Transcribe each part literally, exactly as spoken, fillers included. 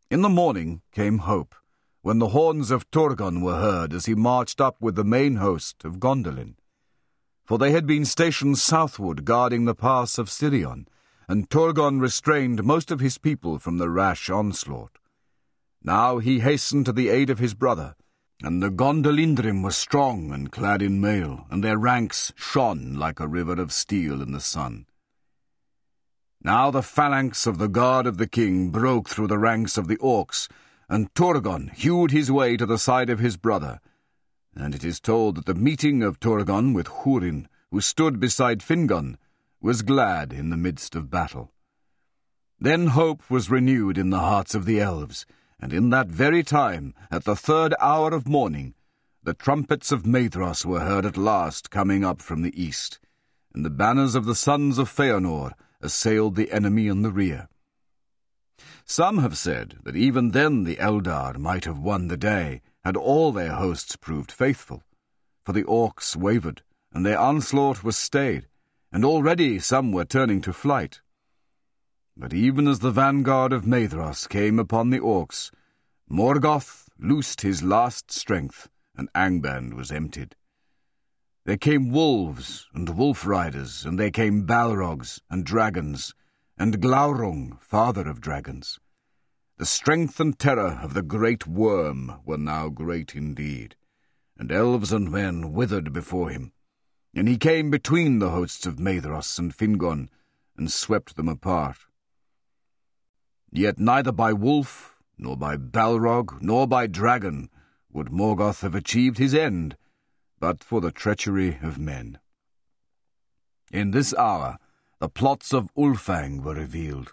In the morning came hope, when the horns of Turgon were heard as he marched up with the main host of Gondolin. For they had been stationed southward guarding the pass of Sirion, and Turgon restrained most of his people from the rash onslaught. Now he hastened to the aid of his brother, and the Gondolindrim were strong and clad in mail, and their ranks shone like a river of steel in the sun. Now the phalanx of the guard of the king broke through the ranks of the orcs, and Turgon hewed his way to the side of his brother. And it is told that the meeting of Turgon with Húrin, who stood beside Fingon, was glad in the midst of battle. Then hope was renewed in the hearts of the elves, and in that very time, at the third hour of morning, the trumpets of Maedhros were heard at last coming up from the east, and the banners of the sons of Feanor assailed the enemy in the rear. Some have said that even then the Eldar might have won the day, had all their hosts proved faithful, for the orcs wavered, and their onslaught was stayed, and already some were turning to flight. But even as the vanguard of Maedhros came upon the orcs, Morgoth loosed his last strength, and Angband was emptied. There came wolves and wolf-riders, and there came balrogs and dragons, and Glaurung, father of dragons. The strength and terror of the great worm were now great indeed, and elves and men withered before him, and he came between the hosts of Maedhros and Fingon, and swept them apart. Yet neither by wolf, nor by balrog, nor by dragon would Morgoth have achieved his end, but for the treachery of men. In this hour the plots of Ulfang were revealed.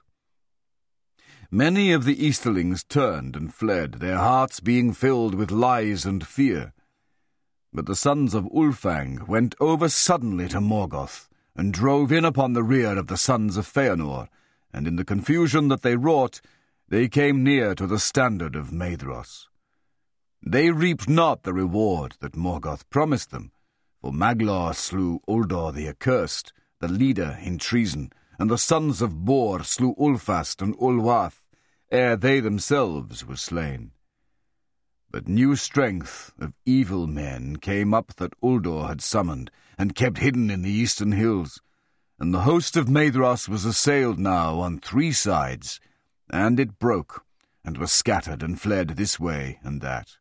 Many of the Easterlings turned and fled, their hearts being filled with lies and fear. But the sons of Ulfang went over suddenly to Morgoth, and drove in upon the rear of the sons of Feanor, and in the confusion that they wrought, they came near to the standard of Maedhros. They reaped not the reward that Morgoth promised them, for Maglor slew Uldor the Accursed, the leader in treason, and the sons of Bor slew Ulfast and Ulwath, ere they themselves were slain. But new strength of evil men came up that Uldor had summoned, and kept hidden in the eastern hills, and the host of Maedhros was assailed now on three sides, and it broke, and was scattered and fled this way and that.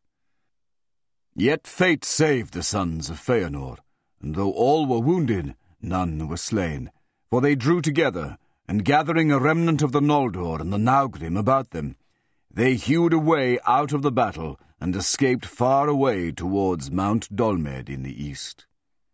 Yet fate saved the sons of Feanor, and though all were wounded, none were slain, for they drew together, and gathering a remnant of the Noldor and the Naugrim about them, they hewed a way out of the battle, and escaped far away towards Mount Dolmed in the east.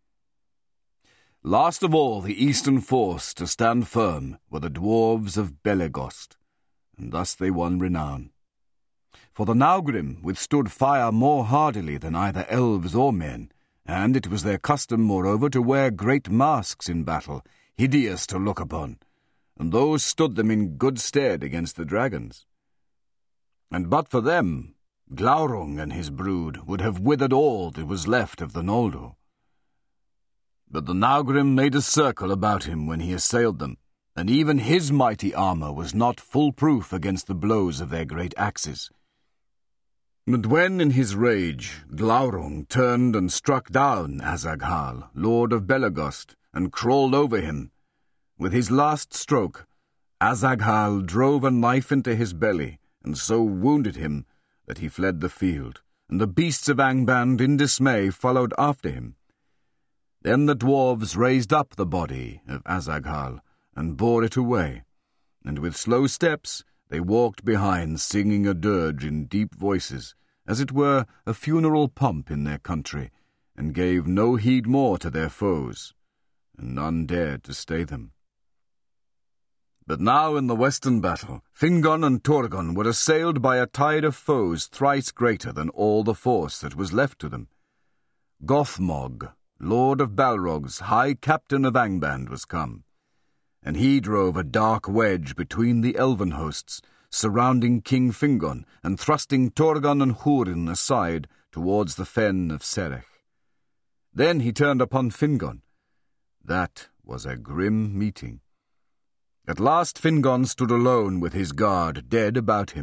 Last of all the eastern force to stand firm were the dwarves of Belegost, and thus they won renown. For the Naugrim withstood fire more hardily than either elves or men, and it was their custom, moreover, to wear great masks in battle, hideous to look upon, and those stood them in good stead against the dragons. And but for them, Glaurung and his brood would have withered all that was left of the Noldor. But the Naugrim made a circle about him when he assailed them, and even his mighty armour was not full-proof against the blows of their great axes. But when, in his rage, Glaurung turned and struck down Azaghal, lord of Belegost, and crawled over him, with his last stroke, Azaghal drove a knife into his belly, and so wounded him that he fled the field, and the beasts of Angband in dismay followed after him. Then the dwarves raised up the body of Azaghal, and bore it away, and with slow steps they walked behind, singing a dirge in deep voices, as it were a funeral pomp in their country, and gave no heed more to their foes, and none dared to stay them. But now in the western battle, Fingon and Turgon were assailed by a tide of foes thrice greater than all the force that was left to them. Gothmog, lord of Balrogs, high captain of Angband, was come, and he drove a dark wedge between the elven hosts, surrounding King Fingon, and thrusting Turgon and Húrin aside towards the fen of Serech. Then he turned upon Fingon. That was a grim meeting. At last Fingon stood alone with his guard dead about him,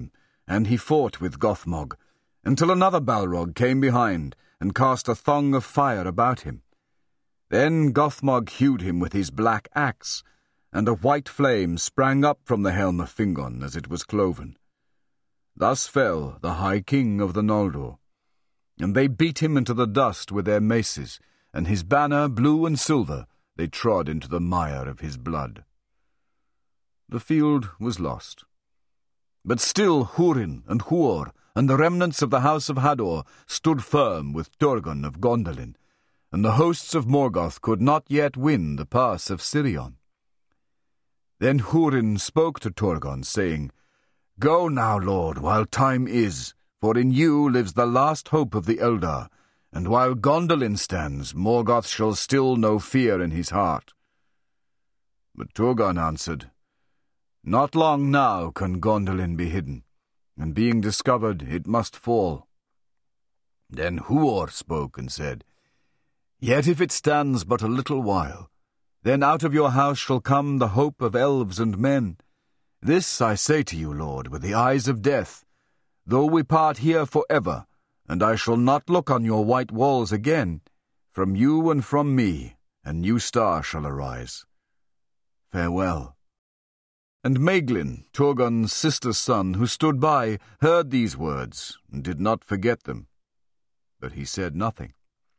and he fought with Gothmog, until another Balrog came behind and cast a thong of fire about him. Then Gothmog hewed him with his black axe, and a white flame sprang up from the helm of Fingon as it was cloven. Thus fell the High King of the Noldor, and they beat him into the dust with their maces, and his banner, blue and silver, they trod into the mire of his blood. The field was lost. But still Húrin and Huor and the remnants of the house of Hador stood firm with Turgon of Gondolin, and the hosts of Morgoth could not yet win the pass of Sirion. Then Húrin spoke to Turgon, saying, "Go now, Lord, while time is, for in you lives the last hope of the Eldar, and while Gondolin stands, Morgoth shall still know fear in his heart." But Turgon answered, "Not long now can Gondolin be hidden, and being discovered it must fall." Then Huor spoke and said, "Yet if it stands but a little while, then out of your house shall come the hope of elves and men. This I say to you, Lord, with the eyes of death, though we part here for ever, and I shall not look on your white walls again, from you and from me a new star shall arise. Farewell." And Maeglin, Turgon's sister's son, who stood by, heard these words, and did not forget them. But he said nothing.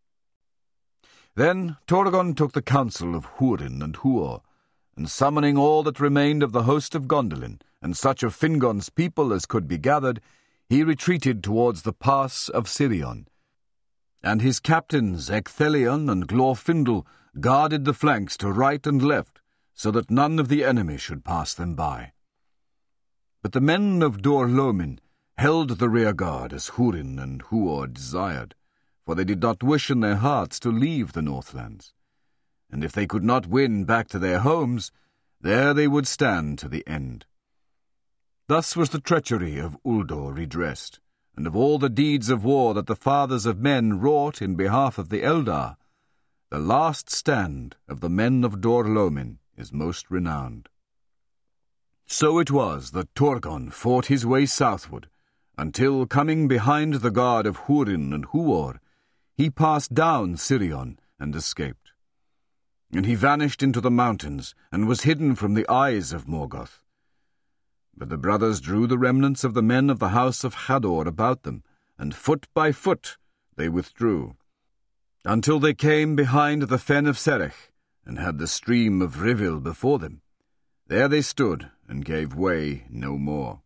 Then Turgon took the counsel of Húrin and Huor, and summoning all that remained of the host of Gondolin, and such of Fingon's people as could be gathered, he retreated towards the pass of Sirion. And his captains, Ecthelion and Glorfindel, guarded the flanks to right and left, so that none of the enemy should pass them by. But the men of Dor-Lómin held the rear guard as Húrin and Huor desired, for they did not wish in their hearts to leave the Northlands. And if they could not win back to their homes, there they would stand to the end. Thus was the treachery of Uldor redressed, and of all the deeds of war that the fathers of men wrought in behalf of the Eldar, the last stand of the men of Dor-Lómin is most renowned. So it was that Turgon fought his way southward, until, coming behind the guard of Húrin and Huor, he passed down Sirion and escaped. And he vanished into the mountains, and was hidden from the eyes of Morgoth. But the brothers drew the remnants of the men of the house of Hador about them, and foot by foot they withdrew, until they came behind the fen of Serech, and had the stream of Rivil before them. There they stood, and gave way no more.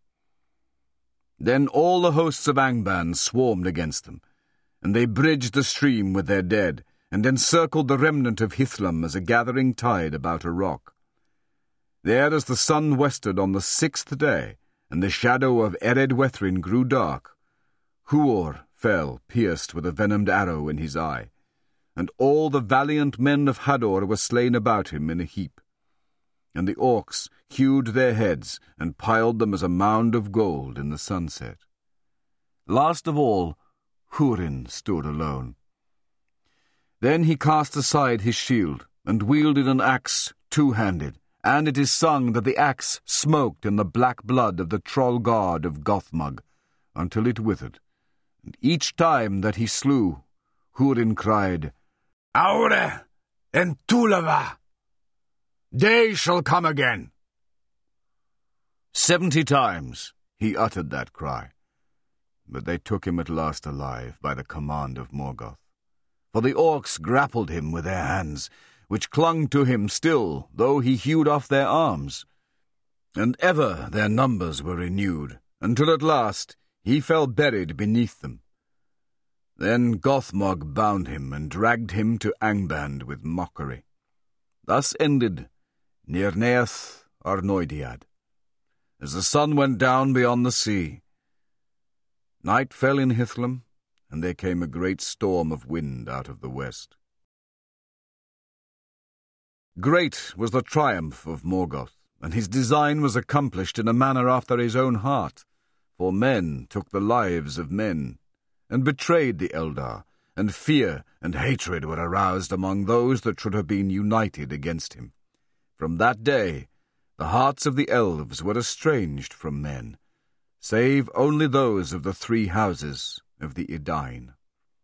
Then all the hosts of Angband swarmed against them, and they bridged the stream with their dead, and encircled the remnant of Hithlam as a gathering tide about a rock. There as the sun westered on the sixth day, and the shadow of Ered Wethrin grew dark, Huor fell, pierced with a venomed arrow in his eye, and all the valiant men of Hador were slain about him in a heap. And the orcs hewed their heads, and piled them as a mound of gold in the sunset. Last of all, Húrin stood alone. Then he cast aside his shield, and wielded an axe two-handed, and it is sung that the axe smoked in the black blood of the troll god of Gothmog, until it withered, and each time that he slew, Húrin cried, "Aure and Tulava! Day shall come again!" Seventy times he uttered that cry, but they took him at last alive by the command of Morgoth. For the orcs grappled him with their hands, which clung to him still, though he hewed off their arms. And ever their numbers were renewed, until at last he fell buried beneath them. Then Gothmog bound him and dragged him to Angband with mockery. Thus ended Nirneath Arnoediad, as the sun went down beyond the sea. Night fell in Hithlam, and there came a great storm of wind out of the west. Great was the triumph of Morgoth, and his design was accomplished in a manner after his own heart, for men took the lives of men, and betrayed the Eldar, and fear and hatred were aroused among those that should have been united against him. From that day the hearts of the elves were estranged from men, save only those of the three houses of the Edain.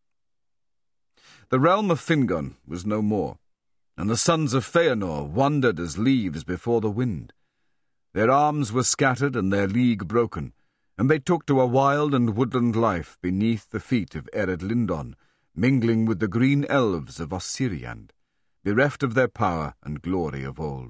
The realm of Fingon was no more, and the sons of Feanor wandered as leaves before the wind. Their arms were scattered and their league broken, and they took to a wild and woodland life beneath the feet of Ered Lindon, mingling with the green elves of Ossiriand, bereft of their power and glory of old.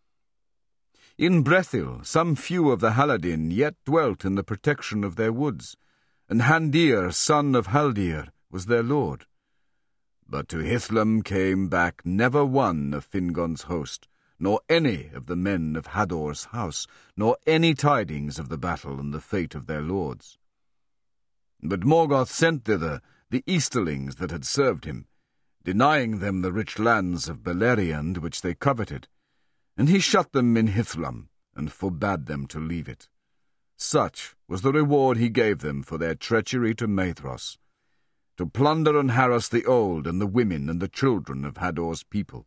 In Brethil, some few of the Haladin yet dwelt in the protection of their woods, and Handir, son of Haldir, was their lord. But to Hithlum came back never one of Fingon's host, nor any of the men of Hador's house, nor any tidings of the battle and the fate of their lords. But Morgoth sent thither the Easterlings that had served him, denying them the rich lands of Beleriand which they coveted, and he shut them in Hithlum, and forbade them to leave it. Such was the reward he gave them for their treachery to Maedhros, to plunder and harass the old and the women and the children of Hador's people.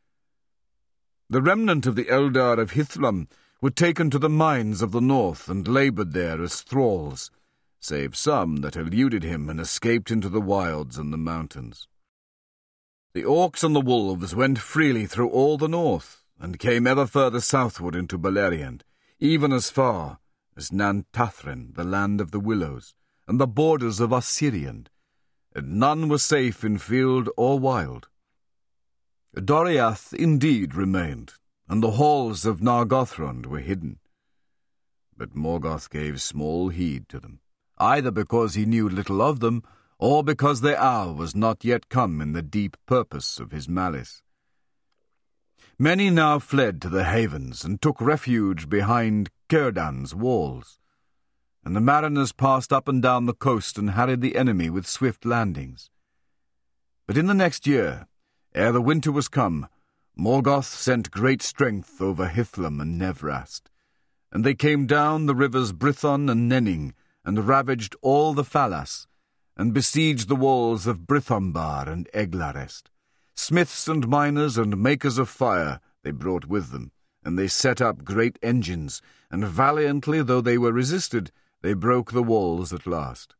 The remnant of the Eldar of Hithlum were taken to the mines of the north and laboured there as thralls, save some that eluded him and escaped into the wilds and the mountains. The orcs and the wolves went freely through all the north, and came ever further southward into Beleriand, even as far as Nantathren, the land of the willows, and the borders of Ossiriand, and none were safe in field or wild. Doriath indeed remained, and the halls of Nargothrond were hidden. But Morgoth gave small heed to them, either because he knew little of them, or because their hour was not yet come in the deep purpose of his malice. Many now fled to the havens, and took refuge behind Círdan's walls, and the mariners passed up and down the coast and harried the enemy with swift landings. But in the next year, ere the winter was come, Morgoth sent great strength over Hithlum and Nevrast, and they came down the rivers Brithon and Nenning, and ravaged all the Falas, and besieged the walls of Brithombar and Eglarest. Smiths and miners and makers of fire they brought with them, and they set up great engines, and valiantly though they were resisted, they broke the walls at last.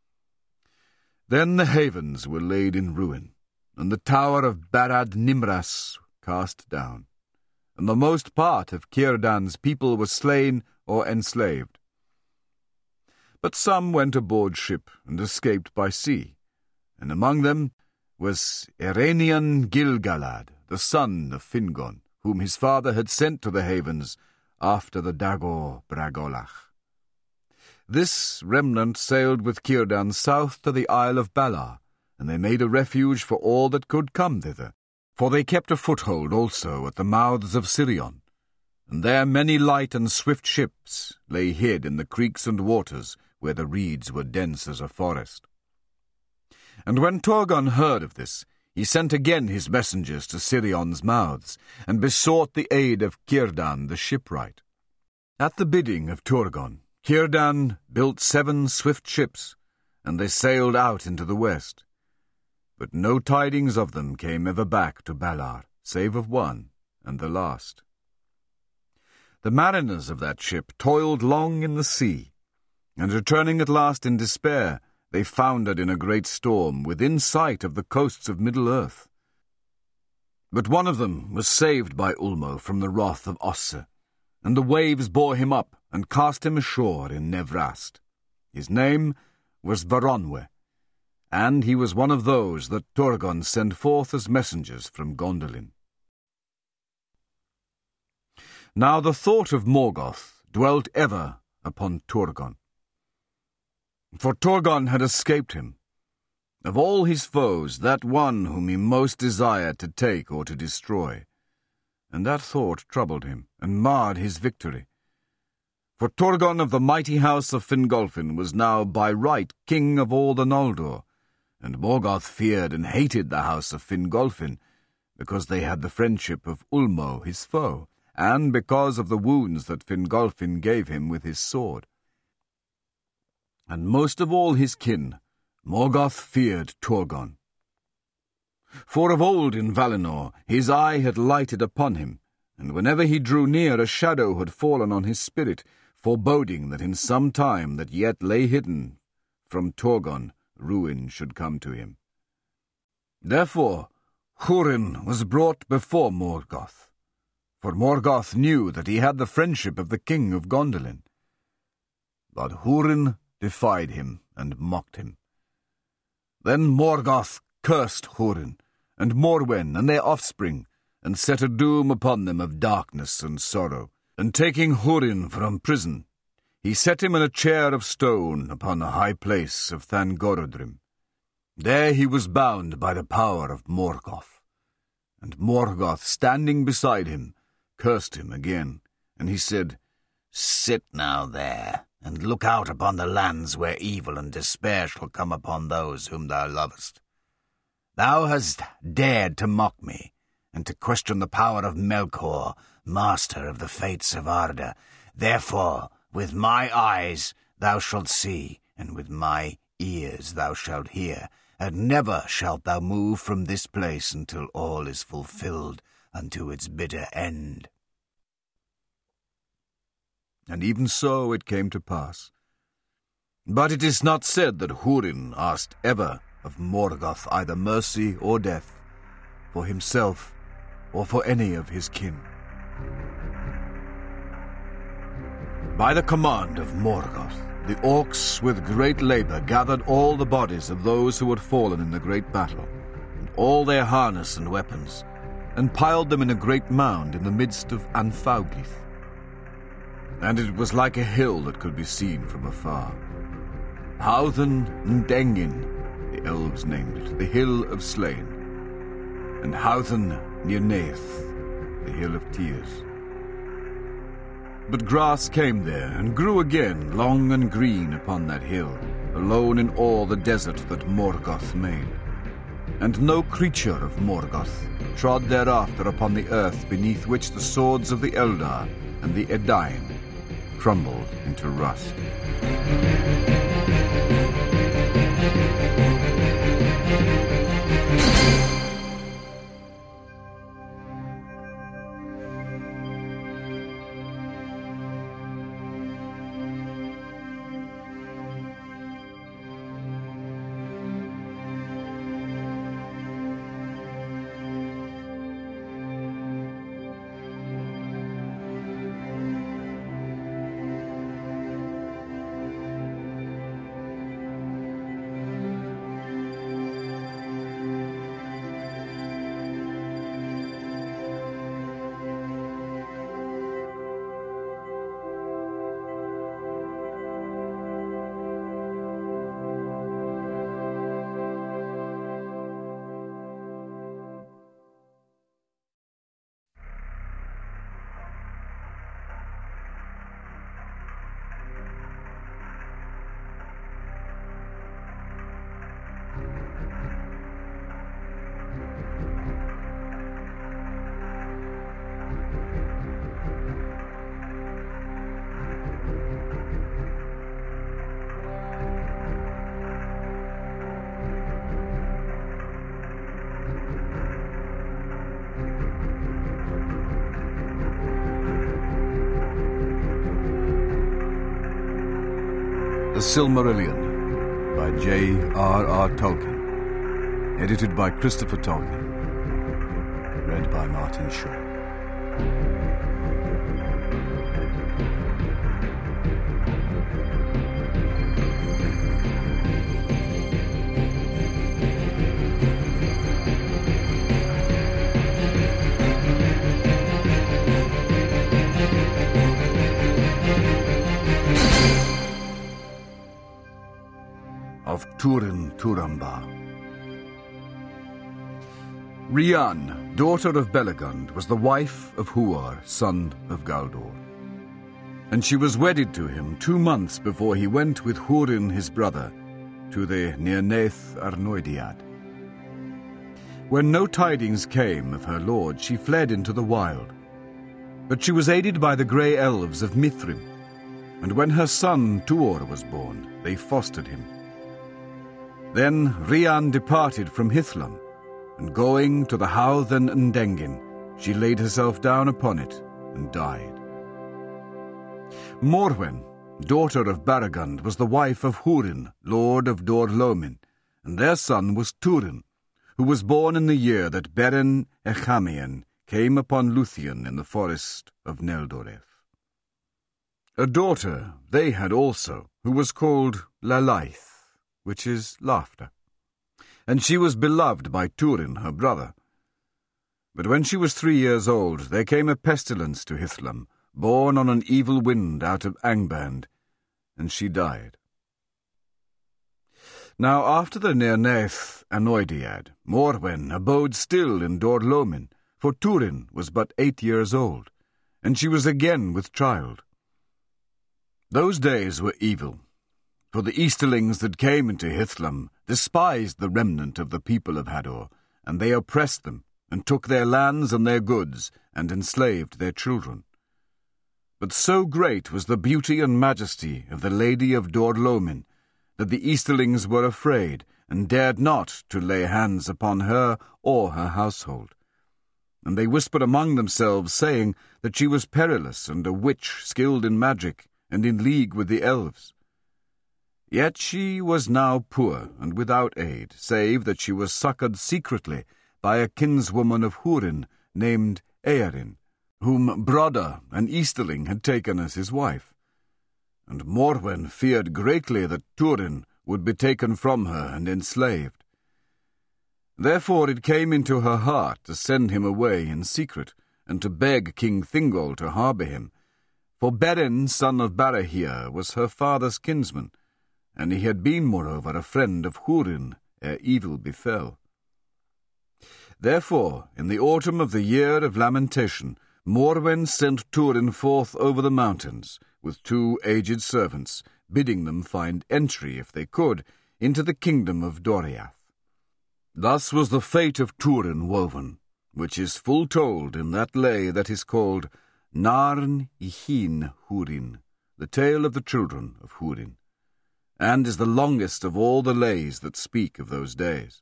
Then the havens were laid in ruin, and the tower of Barad Nimras cast down, and the most part of Círdan's people was slain or enslaved. But some went aboard ship and escaped by sea, and among them was Erenian Gilgalad, the son of Fingon, whom his father had sent to the havens after the Dagor Bragolach. This remnant sailed with Círdan south to the Isle of Balar, and they made a refuge for all that could come thither, for they kept a foothold also at the mouths of Sirion, and there many light and swift ships lay hid in the creeks and waters where the reeds were dense as a forest. And when Turgon heard of this, he sent again his messengers to Sirion's mouths, and besought the aid of Círdan the shipwright. At the bidding of Turgon, Círdan built seven swift ships, and they sailed out into the west. But no tidings of them came ever back to Balar, save of one, and the last. The mariners of that ship toiled long in the sea, and returning at last in despair, they foundered in a great storm within sight of the coasts of Middle-earth. But one of them was saved by Ulmo from the wrath of Osse, and the waves bore him up and cast him ashore in Nevrast. His name was Varonwe, and he was one of those that Turgon sent forth as messengers from Gondolin. Now the thought of Morgoth dwelt ever upon Turgon, for Turgon had escaped him. Of all his foes, that one whom he most desired to take or to destroy, and that thought troubled him and marred his victory. For Turgon of the mighty house of Fingolfin was now by right king of all the Noldor, and Morgoth feared and hated the house of Fingolfin, because they had the friendship of Ulmo his foe, and because of the wounds that Fingolfin gave him with his sword. And most of all his kin, Morgoth feared Turgon. For of old in Valinor his eye had lighted upon him, and whenever he drew near a shadow had fallen on his spirit, foreboding that in some time that yet lay hidden from Torgon ruin should come to him. Therefore Hurin was brought before Morgoth, for Morgoth knew that he had the friendship of the king of Gondolin. But Hurin defied him and mocked him. Then Morgoth cursed Hurin and Morwen and their offspring, and set a doom upon them of darkness and sorrow. And taking Hurin from prison, he set him in a chair of stone upon a high place of Thangorodrim. There he was bound by the power of Morgoth. And Morgoth, standing beside him, cursed him again, and he said, "Sit now there, and look out upon the lands where evil and despair shall come upon those whom thou lovest. Thou hast dared to mock me, and to question the power of Melkor, master of the fates of Arda. Therefore, with my eyes thou shalt see, and with my ears thou shalt hear, and never shalt thou move from this place until all is fulfilled unto its bitter end." And even so it came to pass. But it is not said that Hurin asked ever of Morgoth either mercy or death, for himself or for any of his kin. By the command of Morgoth, the orcs with great labor gathered all the bodies of those who had fallen in the great battle, and all their harness and weapons, and piled them in a great mound in the midst of Anfauglith. And it was like a hill that could be seen from afar. Hauthen Ndengin, the elves named it, the Hill of Slain, and Hauthen Nirnaeth, the Hill of Tears. But grass came there, and grew again, long and green upon that hill, alone in all the desert that Morgoth made. And no creature of Morgoth trod thereafter upon the earth beneath which the swords of the Eldar and the Edain crumbled into rust. The Silmarillion by J R R Tolkien. Edited by Christopher Tolkien. Read by Martin Shaw. Of Turin Turambar. Rian, daughter of Belegund, was the wife of Huar, son of Galdor. And she was wedded to him two months before he went with Hurin his brother to the Nirnaeth Arnoediad. When no tidings came of her lord, she fled into the wild. But she was aided by the grey elves of Mithrim, and when her son Tuor was born, they fostered him. Then Rian departed from Hithlum, and going to the Hauthen Ndengin, she laid herself down upon it and died. Morwen, daughter of Baragund, was the wife of Hurin, lord of Dor-Lomin, and their son was Turin, who was born in the year that Beren Echamian came upon Luthien in the forest of Neldoreth. A daughter they had also, who was called Lalaith, which is laughter, and she was beloved by Turin, her brother. But when she was three years old, there came a pestilence to Hithlam, born on an evil wind out of Angband, and she died. Now after the Nernaeth Anoidiad, Morwen abode still in Dor-Lomin, for Turin was but eight years old, and she was again with child. Those days were evil, for the Easterlings that came into Hithlam despised the remnant of the people of Hador, and they oppressed them, and took their lands and their goods, and enslaved their children. But so great was the beauty and majesty of the Lady of Dor-Lomin, that the Easterlings were afraid, and dared not to lay hands upon her or her household. And they whispered among themselves, saying that she was perilous, and a witch skilled in magic, and in league with the elves. Yet she was now poor, and without aid, save that she was succoured secretly by a kinswoman of Hurin, named Earin, whom Brodda, an Easterling, had taken as his wife. And Morwen feared greatly that Turin would be taken from her and enslaved. Therefore it came into her heart to send him away in secret, and to beg King Thingol to harbour him. For Beren, son of Barahir, was her father's kinsman, and he had been, moreover, a friend of Hurin ere evil befell. Therefore, in the autumn of the year of lamentation, Morwen sent Turin forth over the mountains, with two aged servants, bidding them find entry, if they could, into the kingdom of Doriath. Thus was the fate of Turin woven, which is full told in that lay that is called Narn Ihin Hurin, the tale of the children of Hurin, and is the longest of all the lays that speak of those days.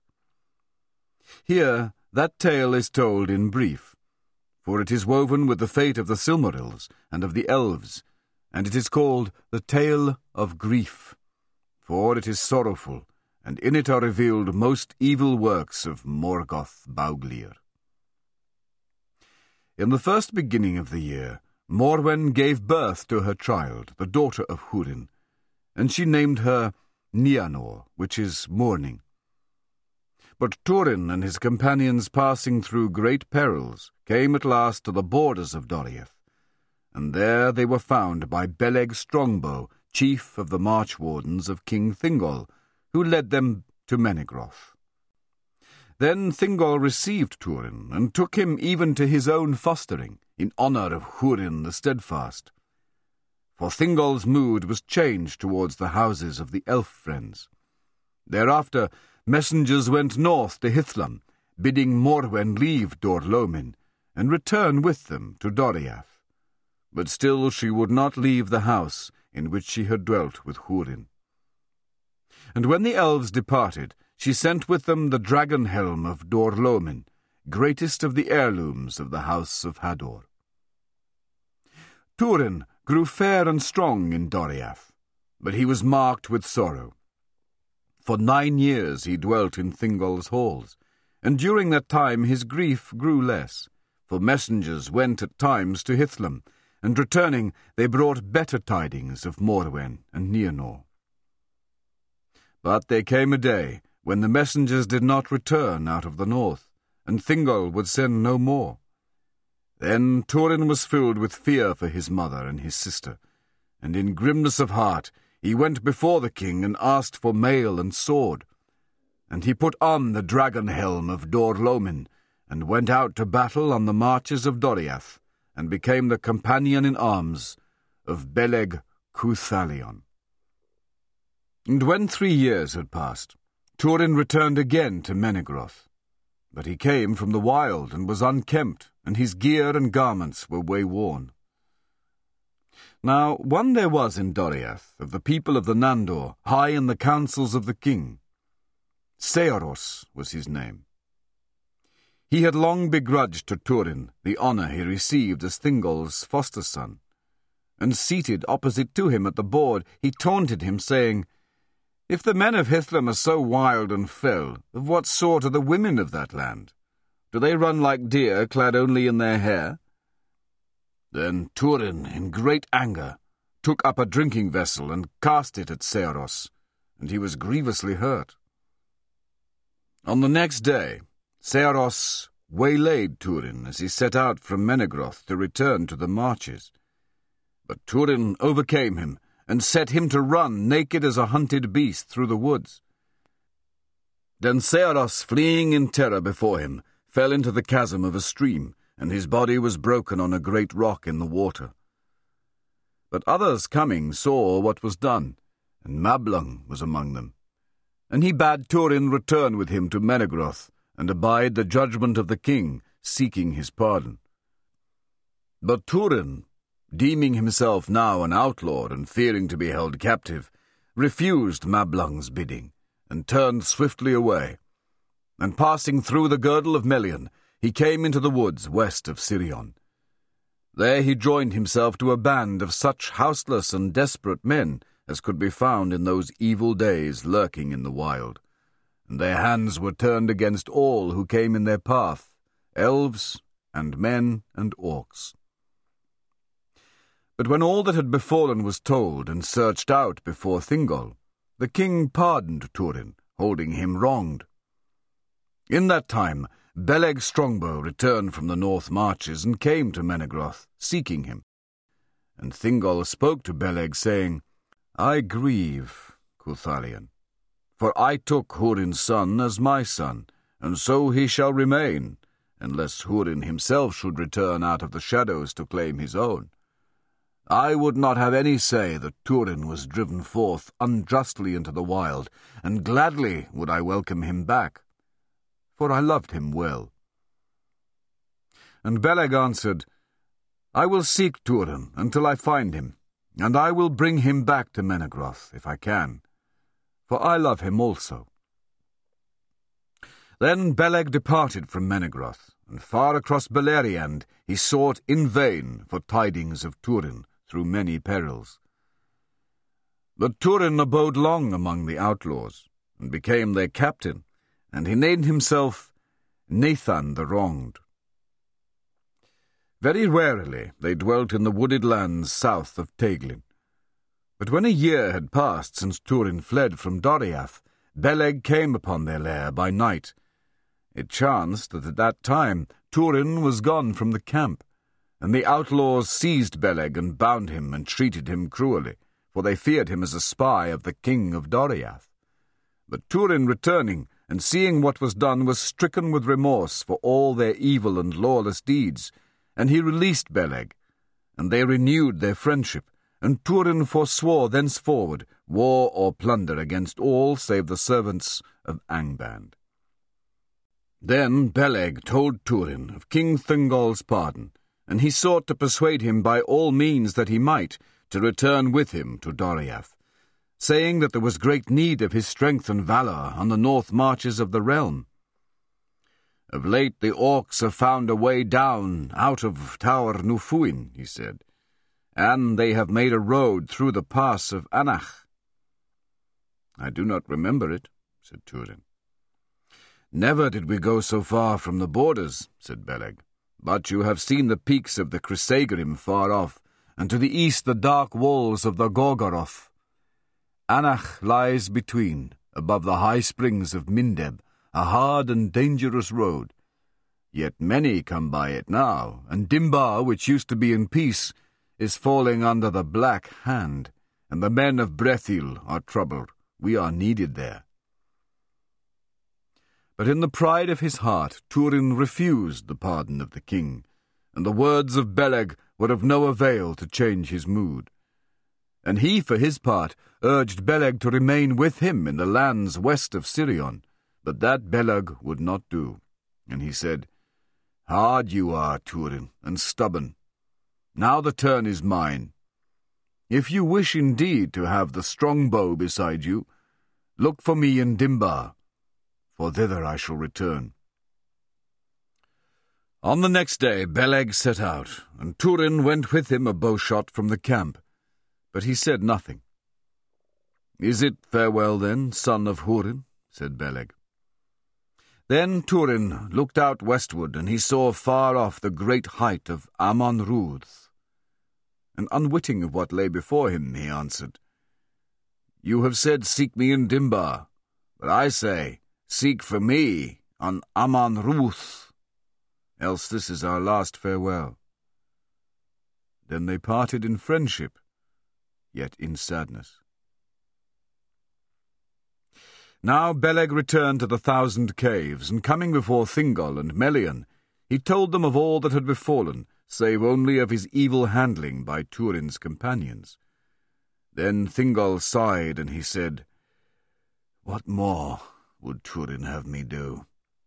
Here that tale is told in brief, for it is woven with the fate of the Silmarils and of the elves, and it is called the Tale of Grief, for it is sorrowful, and in it are revealed most evil works of Morgoth Bauglir. In the first beginning of the year, Morwen gave birth to her child, the daughter of Hurin, and she named her Nianor, which is mourning. But Turin and his companions, passing through great perils, came at last to the borders of Doriath, and there they were found by Beleg Strongbow, chief of the march-wardens of King Thingol, who led them to Menegroth. Then Thingol received Turin, and took him even to his own fostering, in honour of Hurin the Steadfast. For Thingol's mood was changed towards the houses of the elf friends. Thereafter messengers went north to Hithlam, bidding Morwen leave Dor-Lomin, and return with them to Doriath. But still she would not leave the house in which she had dwelt with Hurin. And when the elves departed, she sent with them the dragon helm of Dor-Lomin, greatest of the heirlooms of the house of Hador. Turin grew fair and strong in Doriath, but he was marked with sorrow. For nine years he dwelt in Thingol's halls, and during that time his grief grew less, for messengers went at times to Hithlam, and returning they brought better tidings of Morwen and Nianor. But there came a day when the messengers did not return out of the north, and Thingol would send no more. Then Turin was filled with fear for his mother and his sister, and in grimness of heart he went before the king and asked for mail and sword. And he put on the dragon helm of Dor-Lomin, and went out to battle on the marches of Doriath, and became the companion in arms of Beleg Cuthalion. And when three years had passed, Turin returned again to Menegroth. But he came from the wild, and was unkempt, and his gear and garments were way-worn. Now one there was in Doriath, of the people of the Nandor, high in the councils of the king. Seoros was his name. He had long begrudged to Turin the honour he received as Thingol's foster son, and seated opposite to him at the board, he taunted him, saying, "If the men of Hithlum are so wild and fell, of what sort are the women of that land? Do they run like deer, clad only in their hair?" Then Turin, in great anger, took up a drinking vessel and cast it at Searos, and he was grievously hurt. On the next day, Searos waylaid Turin as he set out from Menegroth to return to the marches. But Turin overcame him and set him to run naked as a hunted beast through the woods. Then Searos, fleeing in terror before him, fell into the chasm of a stream, and his body was broken on a great rock in the water. But others coming saw what was done, and Mablung was among them. And he bade Turin return with him to Menegroth, and abide the judgment of the king, seeking his pardon. But Turin, deeming himself now an outlaw and fearing to be held captive, refused Mablung's bidding, and turned swiftly away. And passing through the girdle of Melian, he came into the woods west of Sirion. There he joined himself to a band of such houseless and desperate men as could be found in those evil days lurking in the wild, and their hands were turned against all who came in their path, elves and men and orcs. But when all that had befallen was told and searched out before Thingol, the king pardoned Turin, holding him wronged. In that time Beleg Strongbow returned from the north marches and came to Menegroth, seeking him. And Thingol spoke to Beleg, saying, "I grieve, Cuthalion, for I took Hurin's son as my son, and so he shall remain, unless Hurin himself should return out of the shadows to claim his own. I would not have any say that Turin was driven forth unjustly into the wild, and gladly would I welcome him back, for I loved him well." And Beleg answered, "I will seek Turin until I find him, and I will bring him back to Menegroth, if I can, for I love him also." Then Beleg departed from Menegroth, and far across Beleriand he sought in vain for tidings of Turin through many perils. But Turin abode long among the outlaws, and became their captain, and he named himself Nathan the Wronged. Very rarely they dwelt in the wooded lands south of Teglin. But when a year had passed since Turin fled from Doriath, Beleg came upon their lair by night. It chanced that at that time Turin was gone from the camp, and the outlaws seized Beleg and bound him and treated him cruelly, for they feared him as a spy of the king of Doriath. But Turin, returning and seeing what was done, was stricken with remorse for all their evil and lawless deeds, and he released Beleg, and they renewed their friendship, and Turin forswore thenceforward war or plunder against all save the servants of Angband. Then Beleg told Turin of King Thingol's pardon, and he sought to persuade him by all means that he might to return with him to Doriath, saying that there was great need of his strength and valour on the north marches of the realm. Of late the orcs have found a way down out of Tower Nufuin, he said, and they have made a road through the pass of Anach. I do not remember it, said Turin. Never did we go so far from the borders, said Beleg, but you have seen the peaks of the Crissaegrim far off, and to the east the dark walls of the Gorgoroth. Anach lies between, above the high springs of Mindeb, a hard and dangerous road. Yet many come by it now, and Dimbar, which used to be in peace, is falling under the Black Hand, and the men of Brethil are troubled. We are needed there. But in the pride of his heart Turin refused the pardon of the king, and the words of Beleg were of no avail to change his mood. And he, for his part, urged Beleg to remain with him in the lands west of Sirion, but that Beleg would not do. And he said, "Hard you are, Turin, and stubborn. Now the turn is mine. If you wish indeed to have the strong bow beside you, look for me in Dimbar, for thither I shall return." On the next day Beleg set out, and Turin went with him a bowshot from the camp, but he said nothing. "Is it farewell, then, son of Hurin?" said Beleg. Then Turin looked out westward, and he saw far off the great height of Amon Rûdh. And unwitting of what lay before him, he answered, "You have said, 'Seek me in Dimbar,' but I say, 'Seek for me on Amon Rûdh,' else this is our last farewell." Then they parted in friendship, yet in sadness. Now Beleg returned to the Thousand Caves, and coming before Thingol and Melian, he told them of all that had befallen, save only of his evil handling by Turin's companions. Then Thingol sighed, and he said, "What more would Turin have me do?"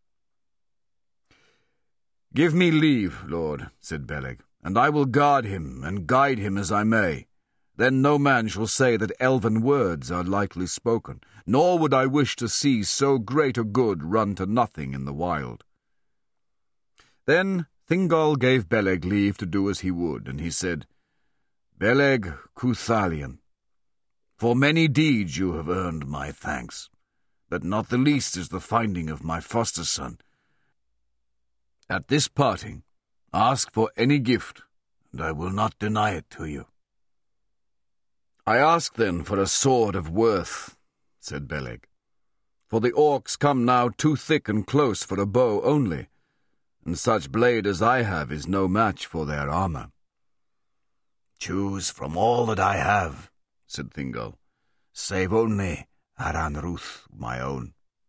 "Give me leave, Lord," said Beleg, "and I will guard him and guide him as I may. Then no man shall say that elven words are lightly spoken, nor would I wish to see so great a good run to nothing in the wild." Then Thingol gave Beleg leave to do as he would, and he said, "Beleg Cuthalion, for many deeds you have earned my thanks, but not the least is the finding of my foster son. At this parting, ask for any gift, and I will not deny it to you." "I ask then for a sword of worth," said Beleg, "for the orcs come now too thick and close for a bow only, and such blade as I have is no match for their armour." "Choose from all that I have," said Thingol, "save only Aran Rûdh, my own."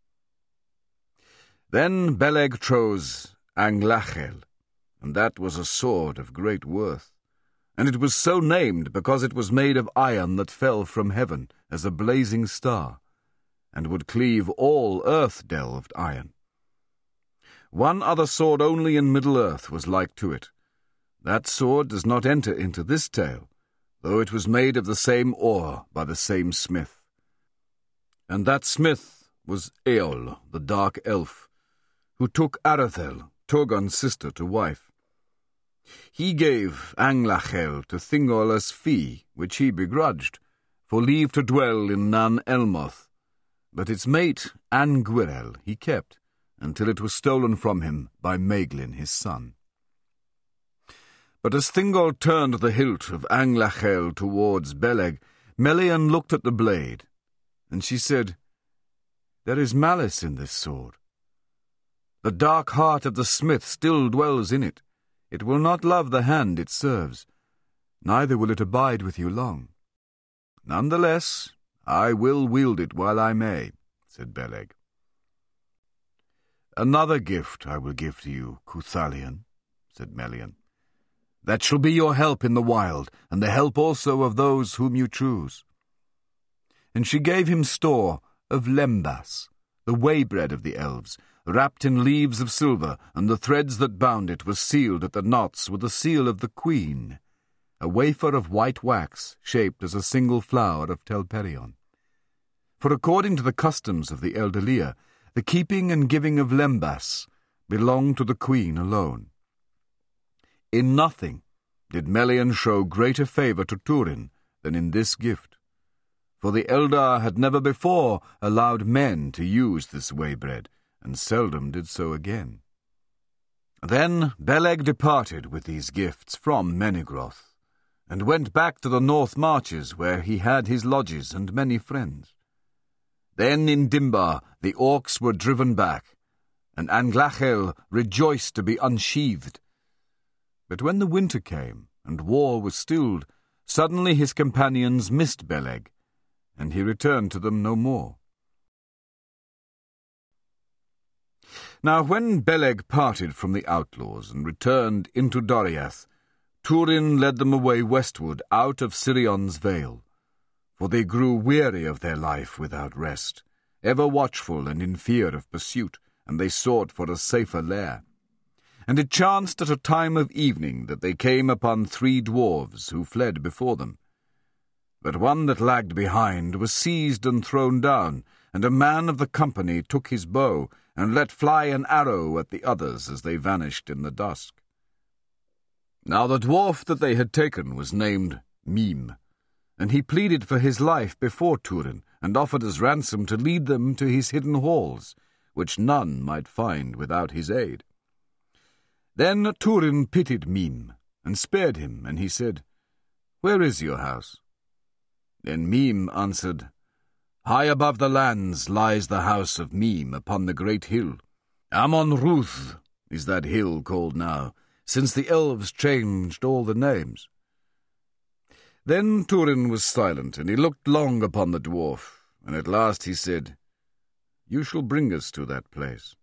Then Beleg chose Anglachel, and that was a sword of great worth. And it was so named because it was made of iron that fell from heaven as a blazing star, and would cleave all earth-delved iron. One other sword only in Middle-earth was like to it. That sword does not enter into this tale, though it was made of the same ore by the same smith. And that smith was Eol, the dark elf, who took Arathel, Turgon's sister, to wife. He gave Anglachel to Thingol as fee, which he begrudged, for leave to dwell in Nan Elmoth, but its mate, Angwirel, he kept, until it was stolen from him by Maeglin his son. But as Thingol turned the hilt of Anglachel towards Beleg, Melian looked at the blade, and she said, "There is malice in this sword. The dark heart of the smith still dwells in it. It will not love the hand it serves, neither will it abide with you long. None the less, I will wield it while I may," said Beleg. "Another gift I will give to you, Cuthalion," said Melian. "That shall be your help in the wild, and the help also of those whom you choose." And she gave him store of lembas, the waybread of the elves, wrapped in leaves of silver, and the threads that bound it were sealed at the knots with the seal of the queen, a wafer of white wax shaped as a single flower of Telperion. For according to the customs of the Eldalia, the keeping and giving of lembas belonged to the queen alone. In nothing did Melian show greater favour to Turin than in this gift, for the Eldar had never before allowed men to use this waybread, and seldom did so again. Then Beleg departed with these gifts from Menegroth, and went back to the north marches, where he had his lodges and many friends. Then in Dimbar the orcs were driven back, and Anglachel rejoiced to be unsheathed. But when the winter came, and war was stilled, suddenly his companions missed Beleg, and he returned to them no more. Now when Beleg parted from the outlaws and returned into Doriath, Turin led them away westward out of Sirion's vale, for they grew weary of their life without rest, ever watchful and in fear of pursuit, and they sought for a safer lair. And it chanced at a time of evening that they came upon three dwarves who fled before them. But one that lagged behind was seized and thrown down, and a man of the company took his bow, and let fly an arrow at the others as they vanished in the dusk. Now the dwarf that they had taken was named Mime, and he pleaded for his life before Turin, and offered as ransom to lead them to his hidden halls, which none might find without his aid. Then Turin pitied Mime, and spared him, and he said, "Where is your house?" Then Mime answered, "High above the lands lies the house of Mime upon the great hill. Amon Ruth is that hill called now, since the elves changed all the names." Then Turin was silent, and he looked long upon the dwarf, and at last he said, "You shall bring us to that place."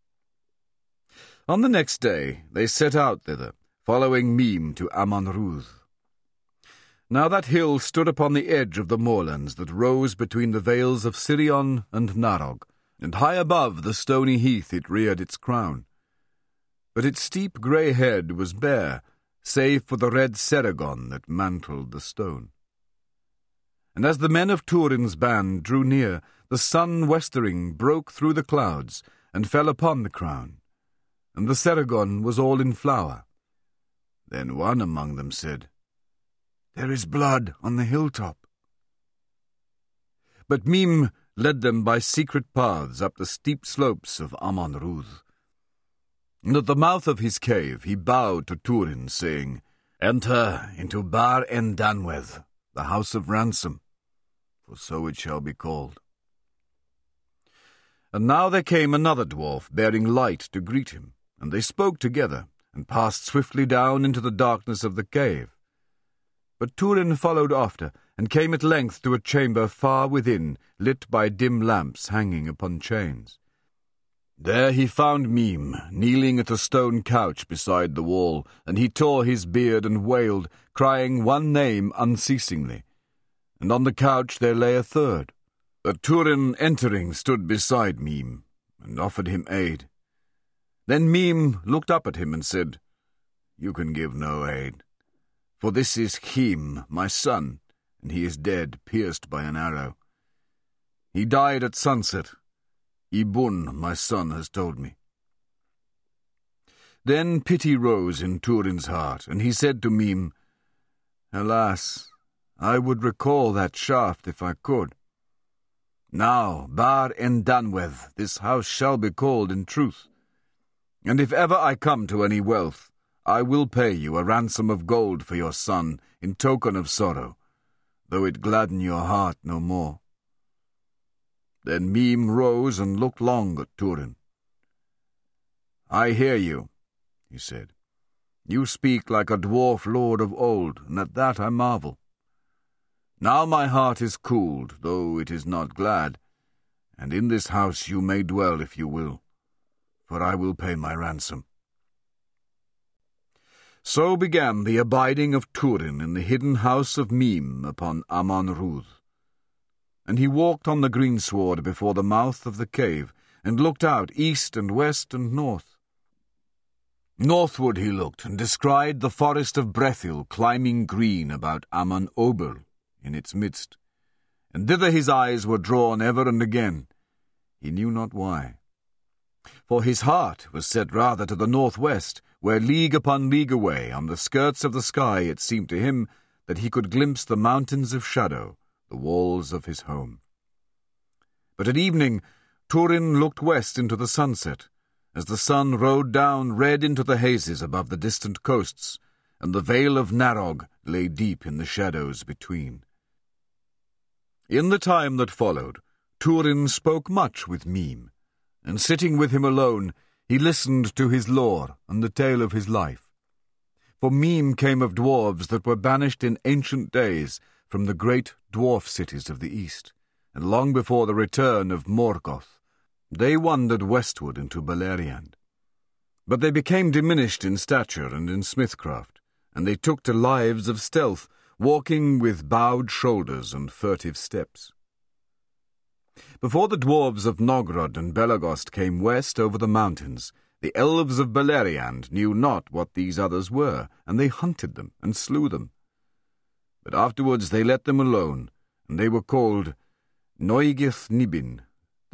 On the next day they set out thither, following Mime to Amon Ruth. Now that hill stood upon the edge of the moorlands that rose between the vales of Sirion and Narog, and high above the stony heath it reared its crown. But its steep grey head was bare, save for the red Seragon that mantled the stone. And as the men of Turin's band drew near, the sun westering broke through the clouds and fell upon the crown, and the Seragon was all in flower. Then one among them said, "There is blood on the hilltop." But Mime led them by secret paths up the steep slopes of Amon Ruth. And at the mouth of his cave he bowed to Turin, saying, "Enter into Bar Endanwedd, the house of ransom, for so it shall be called." And now there came another dwarf bearing light to greet him, and they spoke together, and passed swiftly down into the darkness of the cave. But Turin followed after, and came at length to a chamber far within, lit by dim lamps hanging upon chains. There he found Mime, kneeling at a stone couch beside the wall, and he tore his beard and wailed, crying one name unceasingly. And on the couch there lay a third. But Turin, entering, stood beside Mime, and offered him aid. Then Mime looked up at him and said, "You can give no aid, for this is Hym, my son, and he is dead, pierced by an arrow. He died at sunset. Ibun, my son, has told me." Then pity rose in Turin's heart, and he said to Mime, "Alas, I would recall that shaft if I could. Now, Bar Endanwedd, this house shall be called in truth. And if ever I come to any wealth, I will pay you a ransom of gold for your son in token of sorrow, though it gladden your heart no more." Then Mime rose and looked long at Turin. "I hear you," he said. "You speak like a dwarf lord of old, and at that I marvel. Now my heart is cooled, though it is not glad, and in this house you may dwell if you will, for I will pay my ransom." So began the abiding of Turin in the hidden house of Mime upon Amon Ruth. And he walked on the greensward before the mouth of the cave, and looked out east and west and north. Northward he looked, and descried the forest of Brethil climbing green about Amon Ober in its midst, and thither his eyes were drawn ever and again, he knew not why. For his heart was set rather to the northwest, where league upon league away, on the skirts of the sky, it seemed to him that he could glimpse the mountains of shadow, the walls of his home. But at evening Turin looked west into the sunset, as the sun rode down red into the hazes above the distant coasts, and the vale of Narog lay deep in the shadows between. In the time that followed, Turin spoke much with Mime, and sitting with him alone, he listened to his lore and the tale of his life. For Mime came of dwarves that were banished in ancient days from the great dwarf cities of the east, and long before the return of Morgoth, they wandered westward into Beleriand. But they became diminished in stature and in smithcraft, and they took to lives of stealth, walking with bowed shoulders and furtive steps. Before the dwarves of Nogrod and Belagost came west over the mountains, the elves of Beleriand knew not what these others were, and they hunted them and slew them. But afterwards they let them alone, and they were called Noigith Nibin,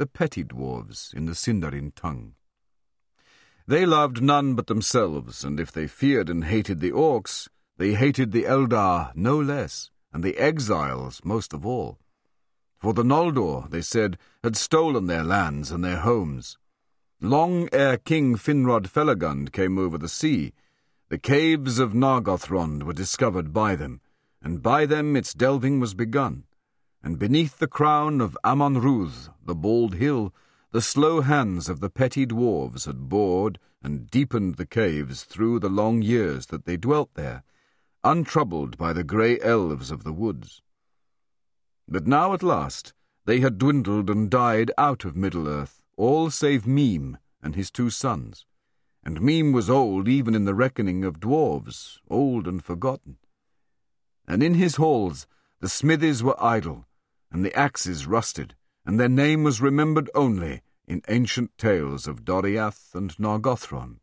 the petty dwarves in the Sindarin tongue. They loved none but themselves, and if they feared and hated the orcs, they hated the Eldar no less, and the exiles most of all. For the Noldor, they said, had stolen their lands and their homes. Long ere King Finrod Felagund came over the sea, the caves of Nargothrond were discovered by them, and by them its delving was begun. And beneath the crown of Amon-Rûdh, the bald hill, the slow hands of the petty dwarves had bored and deepened the caves through the long years that they dwelt there, untroubled by the grey elves of the woods. But now at last they had dwindled and died out of Middle-earth, all save Mîm and his two sons. And Mîm was old even in the reckoning of dwarves, old and forgotten. And in his halls the smithies were idle, and the axes rusted, and their name was remembered only in ancient tales of Doriath and Nargothrond.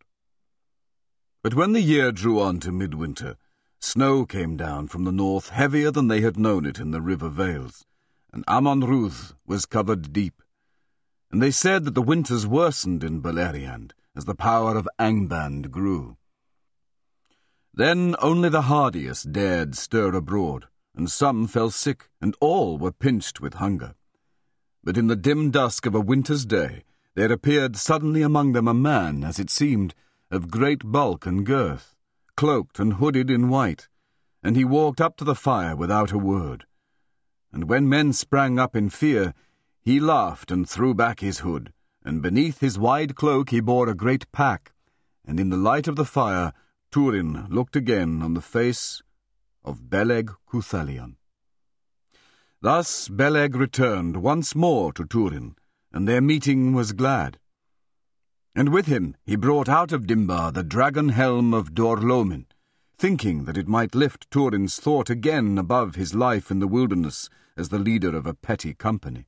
But when the year drew on to midwinter, snow came down from the north heavier than they had known it in the river vales, and Amon-Rûdh was covered deep. And they said that the winters worsened in Beleriand as the power of Angband grew. Then only the hardiest dared stir abroad, and some fell sick, and all were pinched with hunger. But in the dim dusk of a winter's day there appeared suddenly among them a man, as it seemed, of great bulk and girth, cloaked and hooded in white, and he walked up to the fire without a word. And when men sprang up in fear, he laughed and threw back his hood, and beneath his wide cloak he bore a great pack, and in the light of the fire Turin looked again on the face of Beleg Cuthalion. Thus Beleg returned once more to Turin, and their meeting was glad. And with him he brought out of Dimbar the dragon helm of Dor-Lomin, thinking that it might lift Turin's thought again above his life in the wilderness as the leader of a petty company.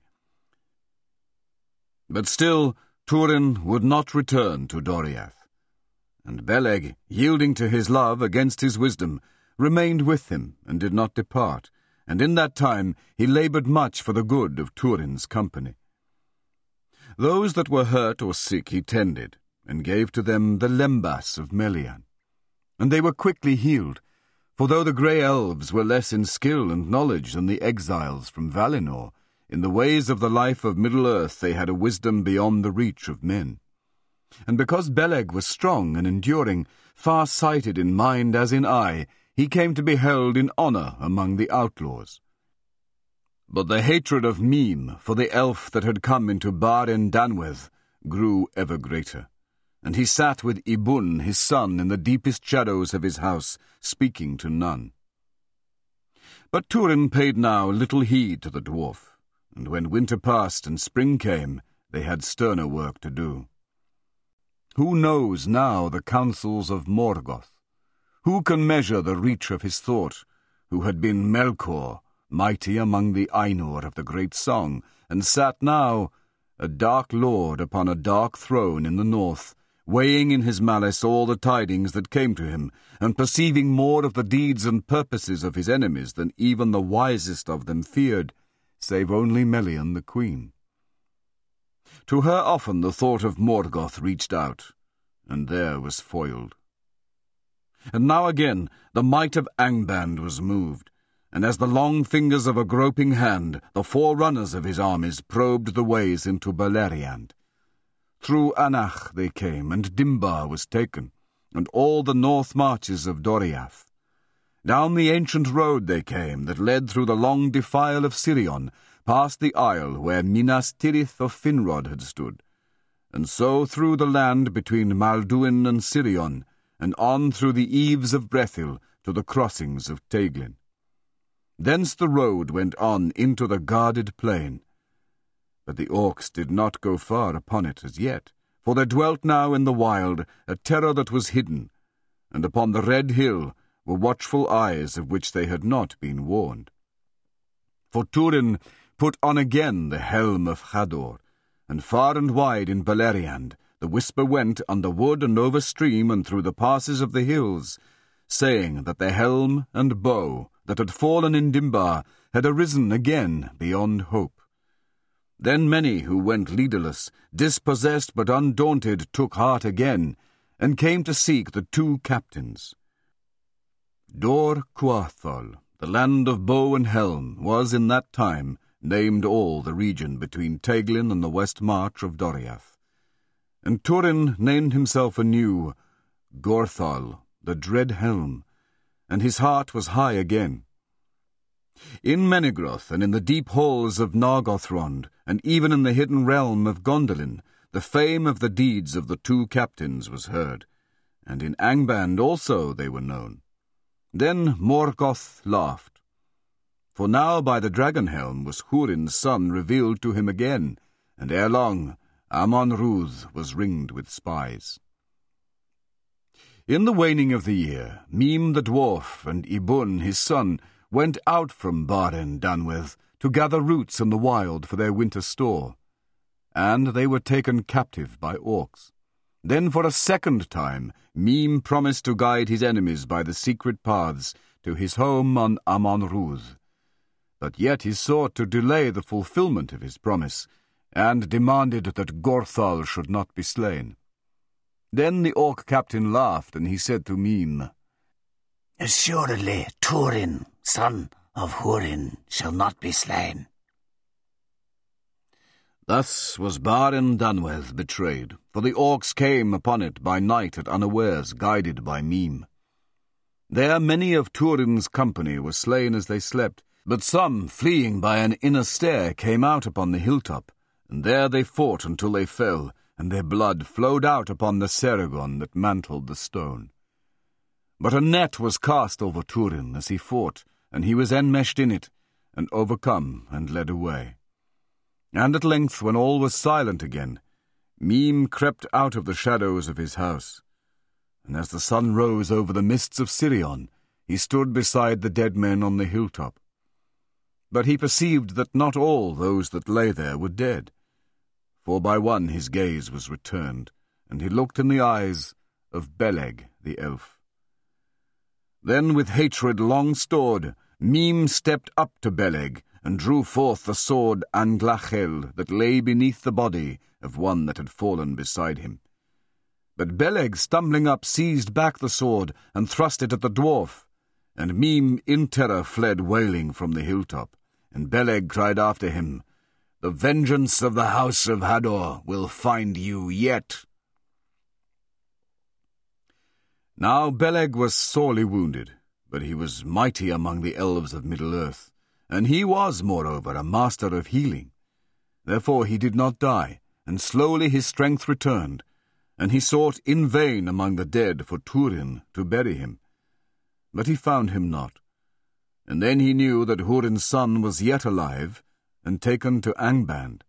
But still Turin would not return to Doriath, and Beleg, yielding to his love against his wisdom, remained with him and did not depart, and in that time he laboured much for the good of Turin's company. Those that were hurt or sick he tended, and gave to them the lembas of Melian. And they were quickly healed, for though the grey elves were less in skill and knowledge than the exiles from Valinor, in the ways of the life of Middle-earth they had a wisdom beyond the reach of men. And because Beleg was strong and enduring, far-sighted in mind as in eye, he came to be held in honour among the outlaws. But the hatred of Mîm for the elf that had come into Bar-en-Danwedd grew ever greater, and he sat with Ibun his son in the deepest shadows of his house, speaking to none. But Turin paid now little heed to the dwarf, and when winter passed and spring came, they had sterner work to do. Who knows now the counsels of Morgoth? Who can measure the reach of his thought, who had been Melkor, mighty among the Ainur of the great song, and sat now, a dark lord upon a dark throne in the north, weighing in his malice all the tidings that came to him, and perceiving more of the deeds and purposes of his enemies than even the wisest of them feared, save only Melian the queen. To her often the thought of Morgoth reached out, and there was foiled. And now again the might of Angband was moved, and as the long fingers of a groping hand, the forerunners of his armies probed the ways into Beleriand. Through Anach they came, and Dimbar was taken, and all the north marches of Doriath. Down the ancient road they came, that led through the long defile of Sirion, past the isle where Minas Tirith of Finrod had stood, and so through the land between Malduin and Sirion, and on through the eaves of Brethil to the crossings of Teiglin. Thence the road went on into the guarded plain. But the orcs did not go far upon it as yet, for there dwelt now in the wild a terror that was hidden, and upon the red hill were watchful eyes of which they had not been warned. For Turin put on again the helm of Hador, and far and wide in Beleriand the whisper went under wood and over stream and through the passes of the hills, saying that the helm and bow that had fallen in Dimbar had arisen again beyond hope. Then many who went leaderless, dispossessed but undaunted, took heart again, and came to seek the two captains. Dor Cuarthol, the land of bow and helm, was in that time named all the region between Teglin and the west march of Doriath. And Turin named himself anew Gorthal, the dread helm, and his heart was high again. In Menegroth and in the deep halls of Nargothrond, and even in the hidden realm of Gondolin, the fame of the deeds of the two captains was heard, and in Angband also they were known. Then Morgoth laughed, for now by the dragon helm was Hurin's son revealed to him again, and ere long Amon-Ruth was ringed with spies. In the waning of the year, Mime the dwarf and Ibun his son went out from Baren Danwedd to gather roots in the wild for their winter store, and they were taken captive by orcs. Then for a second time Mime promised to guide his enemies by the secret paths to his home on Amon-Ruth. But yet he sought to delay the fulfillment of his promise, and demanded that Gorthal should not be slain. Then the orc captain laughed, and he said to Mime, "Assuredly Turin, son of Hurin, shall not be slain." Thus was Baren Danwedd betrayed, for the orcs came upon it by night at unawares, guided by Mime. There many of Turin's company were slain as they slept, but some, fleeing by an inner stair, came out upon the hilltop, and there they fought until they fell, and their blood flowed out upon the Ceragon that mantled the stone. But a net was cast over Turin as he fought, and he was enmeshed in it, and overcome and led away. And at length, when all was silent again, Mime crept out of the shadows of his house, and as the sun rose over the mists of Sirion, he stood beside the dead men on the hilltop. But he perceived that not all those that lay there were dead, for by one his gaze was returned, and he looked in the eyes of Beleg the elf. Then with hatred long stored, Mime stepped up to Beleg, and drew forth the sword Anglachel that lay beneath the body of one that had fallen beside him. But Beleg, stumbling up, seized back the sword, and thrust it at the dwarf, and Mime in terror fled wailing from the hilltop, and Beleg cried after him, "The vengeance of the house of Hador will find you yet." Now Beleg was sorely wounded, but he was mighty among the elves of Middle-earth, and he was, moreover, a master of healing. Therefore he did not die, and slowly his strength returned, and he sought in vain among the dead for Turin to bury him. But he found him not, and then he knew that Hurin's son was yet alive, and taken to Angband.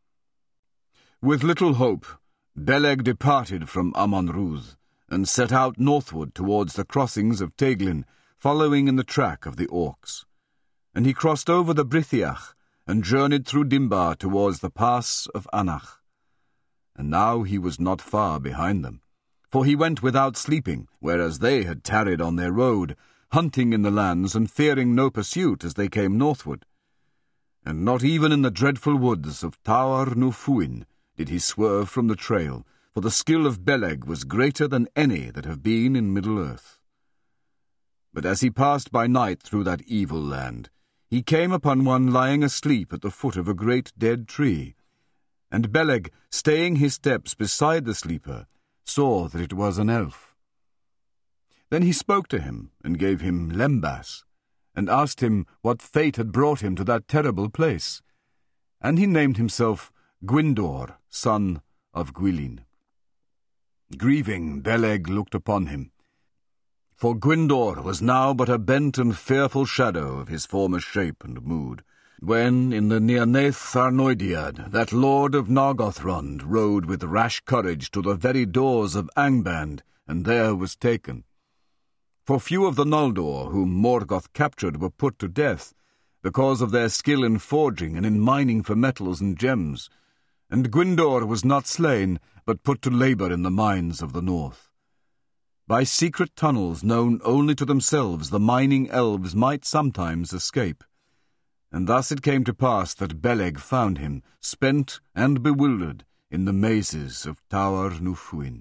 With little hope, Beleg departed from Amon-Ruth, and set out northward towards the crossings of Teglin, following in the track of the orcs. And he crossed over the Brithiach, and journeyed through Dimbar towards the pass of Anach. And now he was not far behind them, for he went without sleeping, whereas they had tarried on their road, hunting in the lands and fearing no pursuit as they came northward. And not even in the dreadful woods of Taur Nufuin did he swerve from the trail, for the skill of Beleg was greater than any that have been in Middle-earth. But as he passed by night through that evil land, he came upon one lying asleep at the foot of a great dead tree, and Beleg, staying his steps beside the sleeper, saw that it was an elf. Then he spoke to him, and gave him lembas, and asked him what fate had brought him to that terrible place. And he named himself Gwyndor, son of Gwilyn. Grieving, Beleg looked upon him, for Gwyndor was now but a bent and fearful shadow of his former shape and mood, when, in the Nearnaeth Arnoediad, that lord of Nargothrond rode with rash courage to the very doors of Angband, and there was taken. For few of the Noldor whom Morgoth captured were put to death, because of their skill in forging and in mining for metals and gems, and Gwyndor was not slain, but put to labour in the mines of the north. By secret tunnels known only to themselves the mining elves might sometimes escape, And thus it came to pass that Beleg found him, spent and bewildered, in the mazes of Tower Nufuin.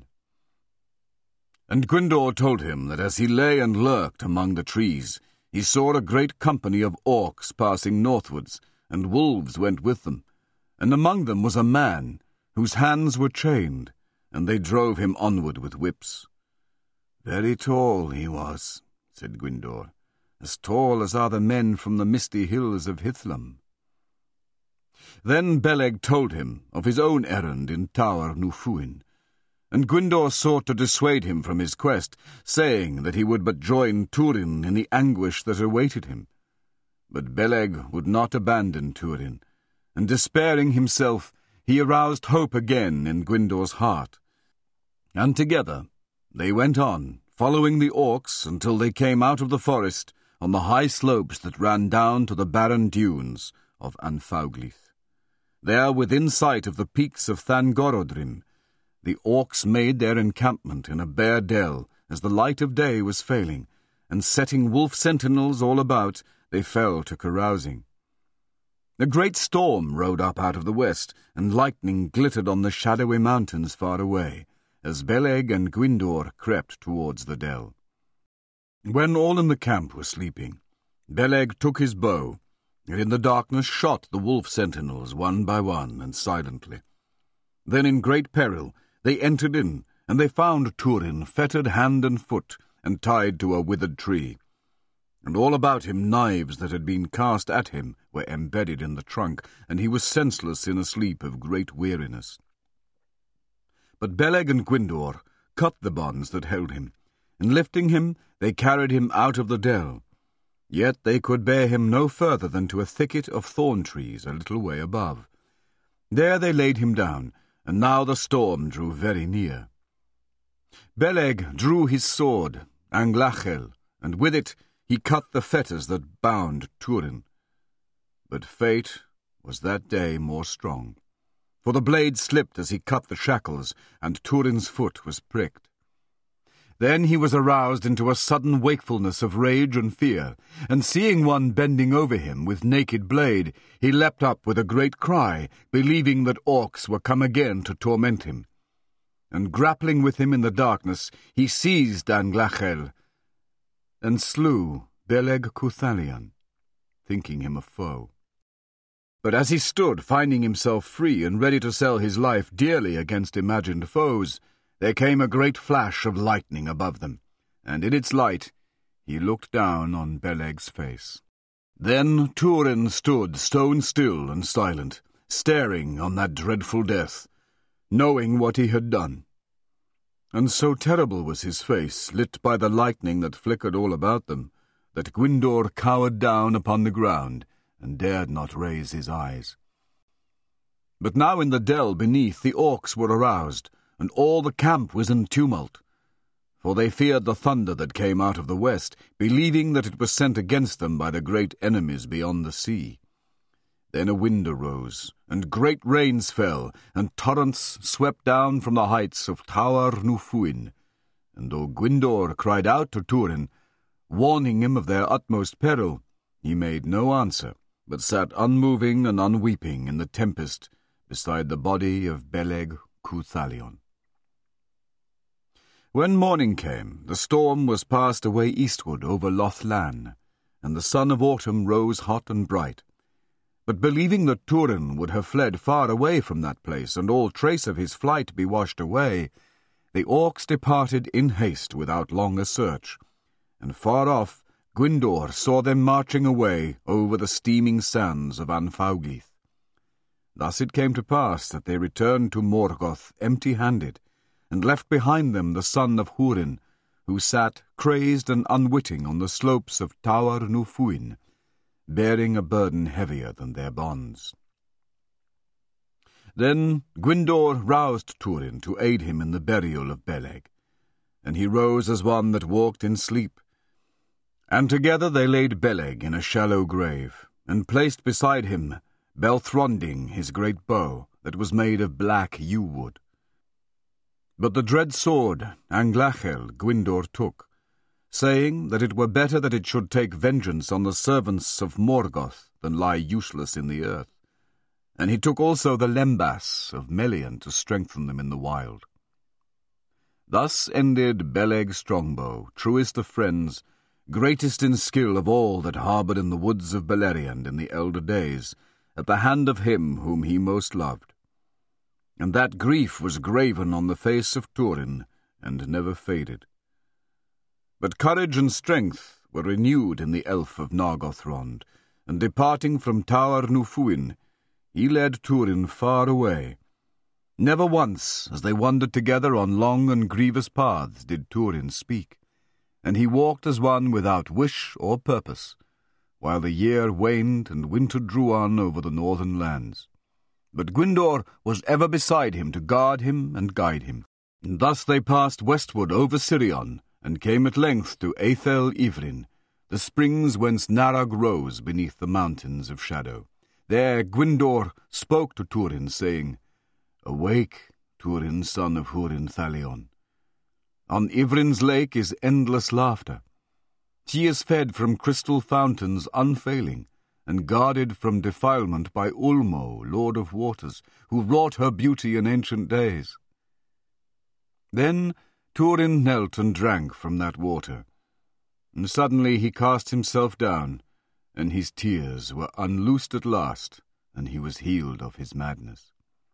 And Gwyndor told him that as he lay and lurked among the trees, he saw a great company of orcs passing northwards, and wolves went with them, and among them was a man, whose hands were chained, and they drove him onward with whips. "Very tall he was," said Gwyndor, "as tall as are the men from the misty hills of Hithlum." Then Beleg told him of his own errand in Tower Nufuin, and Gwyndor sought to dissuade him from his quest, saying that he would but join Turin in the anguish that awaited him. But Beleg would not abandon Turin, and despairing himself, he aroused hope again in Gwyndor's heart. And together they went on, following the orcs until they came out of the forest on the high slopes that ran down to the barren dunes of Anfauglith. There, within sight of the peaks of Thangorodrim, the orcs made their encampment in a bare dell as the light of day was failing, and setting wolf sentinels all about, they fell to carousing. A great storm rode up out of the west, and lightning glittered on the shadowy mountains far away, as Beleg and Gwyndor crept towards the dell. When all in the camp were sleeping, Beleg took his bow, and in the darkness shot the wolf sentinels one by one and silently. Then in great peril they entered in, and they found Turin fettered hand and foot, and tied to a withered tree. And all about him knives that had been cast at him were embedded in the trunk, and he was senseless in a sleep of great weariness. But Beleg and Gwyndor cut the bonds that held him, and lifting him, they carried him out of the dell. Yet they could bear him no further than to a thicket of thorn trees a little way above. There they laid him down, and now the storm drew very near. Beleg drew his sword, Anglachel, and with it he cut the fetters that bound Turin. But fate was that day more strong, for the blade slipped as he cut the shackles, and Turin's foot was pricked. Then he was aroused into a sudden wakefulness of rage and fear, and seeing one bending over him with naked blade, he leapt up with a great cry, believing that orcs were come again to torment him. And grappling with him in the darkness, he seized Anglachel, and slew Beleg Cuthalion, thinking him a foe. But as he stood, finding himself free and ready to sell his life dearly against imagined foes, there came a great flash of lightning above them, and in its light he looked down on Beleg's face. Then Turin stood stone still and silent, staring on that dreadful death, knowing what he had done. And so terrible was his face, lit by the lightning that flickered all about them, that Gwyndor cowered down upon the ground and dared not raise his eyes. But now in the dell beneath the orcs were aroused, and all the camp was in tumult, for they feared the thunder that came out of the west, believing that it was sent against them by the great enemies beyond the sea. Then a wind arose, and great rains fell, and torrents swept down from the heights of Tower Nufuin, and though Gwyndor cried out to Turin, warning him of their utmost peril, he made no answer, but sat unmoving and unweeping in the tempest beside the body of Beleg Cuthalion. When morning came, the storm was passed away eastward over Loth Lan, and the sun of autumn rose hot and bright. But believing that Turin would have fled far away from that place, and all trace of his flight be washed away, the orcs departed in haste without longer search, and far off Gwyndor saw them marching away over the steaming sands of Anfauglith. Thus it came to pass that they returned to Morgoth empty-handed, and left behind them the son of Hurin, who sat crazed and unwitting on the slopes of Tower Nufuin, bearing a burden heavier than their bonds. Then Gwyndor roused Turin to aid him in the burial of Beleg, and he rose as one that walked in sleep, and together they laid Beleg in a shallow grave, and placed beside him Belthronding his great bow, that was made of black yew wood. But the dread sword, Anglachel, Gwyndor took, saying that it were better that it should take vengeance on the servants of Morgoth than lie useless in the earth. And he took also the Lembas of Melian to strengthen them in the wild. Thus ended Beleg Strongbow, truest of friends, greatest in skill of all that harboured in the woods of Beleriand in the elder days, at the hand of him whom he most loved. And that grief was graven on the face of Turin, and never faded. But courage and strength were renewed in the elf of Nargothrond, and departing from Tower Nufuin, he led Turin far away. Never once, as they wandered together on long and grievous paths, did Turin speak, and he walked as one without wish or purpose, while the year waned and winter drew on over the northern lands. But Gwyndor was ever beside him to guard him and guide him. And thus they passed westward over Sirion, and came at length to Aethel Ivrin, the springs whence Narog rose beneath the mountains of shadow. There Gwyndor spoke to Turin, saying, "Awake, Turin, son of Hurin Thalion. On Ivrin's lake is endless laughter. She is fed from crystal fountains unfailing, and guarded from defilement by Ulmo, lord of waters, who wrought her beauty in ancient days." Then Turin knelt and drank from that water, and suddenly he cast himself down, and his tears were unloosed at last, and he was healed of his madness.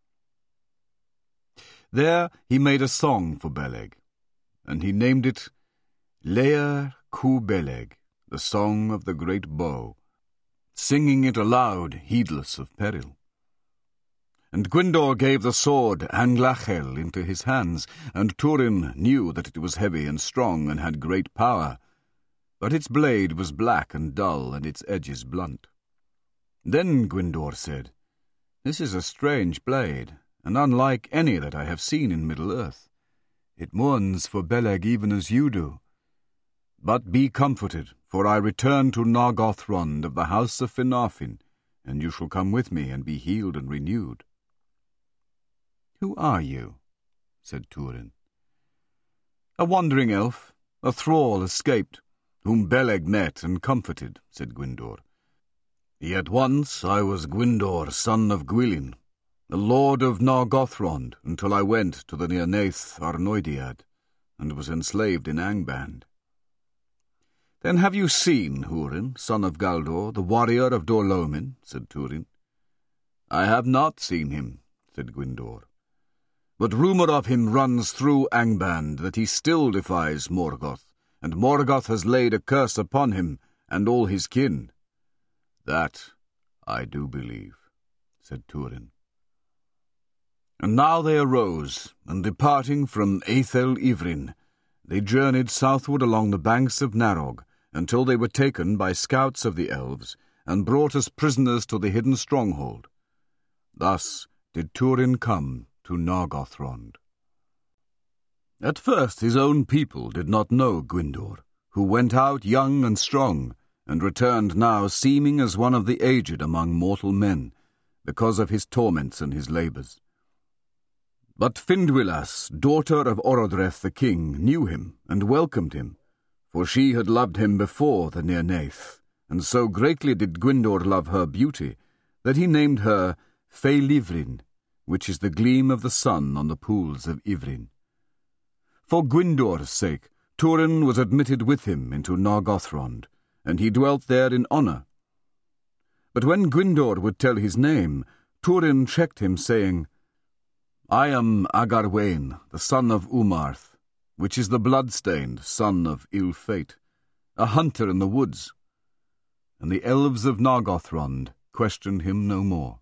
There he made a song for Beleg, and he named it Leir Cu Beleg, the song of the great bow, singing it aloud, heedless of peril. And Gwyndor gave the sword Anglachel into his hands, and Turin knew that it was heavy and strong and had great power, but its blade was black and dull, and its edges blunt. Then Gwyndor said, "This is a strange blade, and unlike any that I have seen in Middle-earth. It mourns for Beleg even as you do. But be comforted, for I return to Nargothrond of the house of Finarfin, and you shall come with me and be healed and renewed." "Who are you?" said Turin. "A wandering elf, a thrall escaped, whom Beleg met and comforted," said Gwyndor. "Yet once I was Gwyndor, son of Gwilyn, the lord of Nargothrond, until I went to the Nirnaeth Arnoediad, and was enslaved in Angband." "Then have you seen Hurin, son of Galdor, the warrior of Dorlomin?" said Turin. "I have not seen him," said Gwyndor. "But rumour of him runs through Angband that he still defies Morgoth, and Morgoth has laid a curse upon him and all his kin." "That I do believe," said Turin. And now they arose, and departing from Aethel Ivrin, they journeyed southward along the banks of Narog, until they were taken by scouts of the elves, and brought as prisoners to the hidden stronghold. Thus did Turin come to Nargothrond. At first his own people did not know Gwyndor, who went out young and strong, and returned now seeming as one of the aged among mortal men, because of his torments and his labours. But Findwilas, daughter of Orodreth the king, knew him and welcomed him, for she had loved him before the Nirnaeth, and so greatly did Gwyndor love her beauty, that he named her Feilivrin, which is the gleam of the sun on the pools of Ivrin. For Gwyndor's sake, Turin was admitted with him into Nargothrond, and he dwelt there in honour. But when Gwyndor would tell his name, Turin checked him, saying, "I am Agarwain, the son of Umarth, which is the blood-stained son of ill-fate, a hunter in the woods." And the elves of Nargothrond questioned him no more.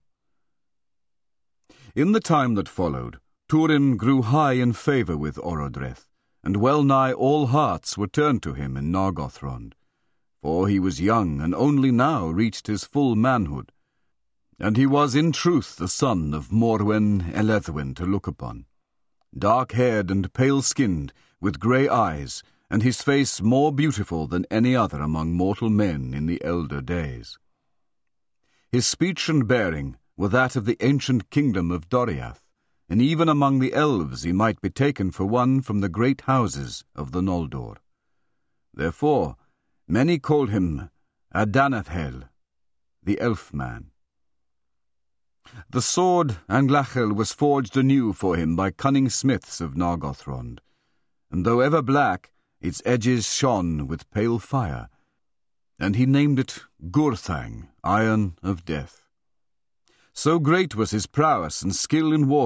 In the time that followed, Turin grew high in favour with Orodreth, and well-nigh all hearts were turned to him in Nargothrond, for he was young and only now reached his full manhood, and he was in truth the son of Morwen Elethwin to look upon, dark-haired and pale-skinned, with grey eyes, and his face more beautiful than any other among mortal men in the elder days. His speech and bearing were that of the ancient kingdom of Doriath, and even among the elves he might be taken for one from the great houses of the Noldor. Therefore many called him Adanathel, the elf-man. The sword Anglachel was forged anew for him by cunning smiths of Nargothrond, and though ever black, its edges shone with pale fire, and he named it Gurthang, Iron of Death. So great was his prowess and skill in war